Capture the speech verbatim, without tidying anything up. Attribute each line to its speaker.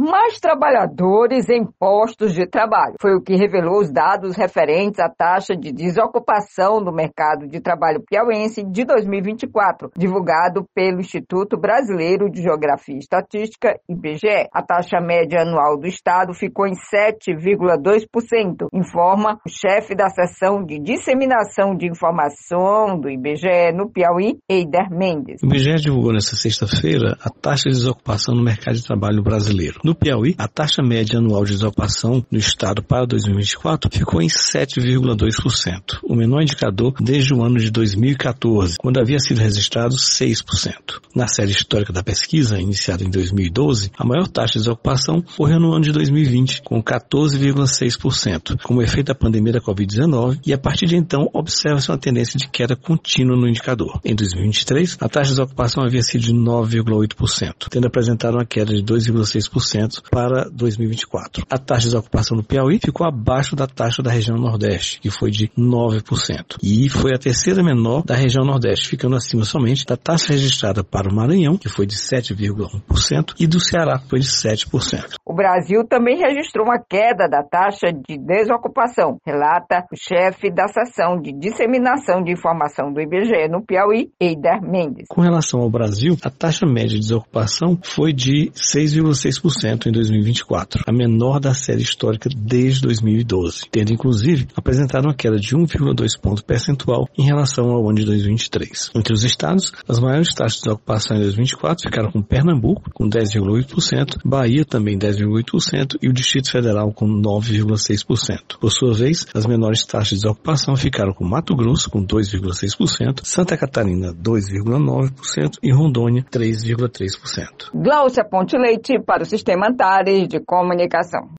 Speaker 1: mais trabalhadores em postos de trabalho. Foi o que revelou os dados referentes à taxa de desocupação do mercado de trabalho piauiense de dois mil e vinte e quatro, divulgado pelo Instituto Brasileiro de Geografia e Estatística, I B G E. A taxa média anual do estado ficou em sete vírgula dois por cento, informa o chefe da seção de disseminação de informação do I B G E no Piauí, Eider Mendes.
Speaker 2: O I B G E divulgou nesta sexta-feira a taxa de desocupação no mercado de trabalho brasileiro. No Piauí, a taxa média anual de desocupação no estado para dois mil e vinte e quatro ficou em sete vírgula dois por cento, o menor indicador desde o ano de dois mil e quatorze, quando havia sido registrado seis por cento. Na série histórica da pesquisa, iniciada em dois mil e doze, a maior taxa de desocupação ocorreu no ano de dois mil e vinte, com quatorze vírgula seis por cento, como efeito da pandemia da covid dezenove, e a partir de então observa-se uma tendência de queda contínua no indicador. Em dois mil e vinte e três, a taxa de desocupação havia sido de nove vírgula oito por cento, tendo apresentado uma queda de dois vírgula seis por cento para dois mil e vinte e quatro. A taxa de desocupação no Piauí ficou abaixo da taxa da região Nordeste, que foi de nove por cento, e foi a terceira menor da região Nordeste, ficando acima somente da taxa registrada para o Maranhão, que foi de sete vírgula um por cento, e do Ceará, que foi de sete por cento.
Speaker 1: O Brasil também registrou uma queda da taxa de desocupação, relata o chefe da seção de disseminação de informação do I B G E no Piauí, Eider Mendes.
Speaker 2: Com relação ao Brasil, a taxa média de desocupação foi de seis vírgula seis por cento em dois mil e vinte e quatro, a menor da série histórica desde dois mil e doze, tendo inclusive apresentado uma queda de um vírgula dois ponto percentual em relação ao ano de dois mil e vinte e três. Entre os estados, as maiores taxas de desocupação em dois mil e vinte e quatro ficaram com Pernambuco, com dez vírgula oito por cento, Bahia também dez vírgula oito por cento e o Distrito Federal com nove vírgula seis por cento. Por sua vez, as menores taxas de desocupação ficaram com Mato Grosso, com dois vírgula seis por cento, Santa Catarina, dois vírgula nove por cento e Rondônia, três vírgula três por cento.
Speaker 1: Glaucia Ponte Leite para o Sistema Antares de Comunicação.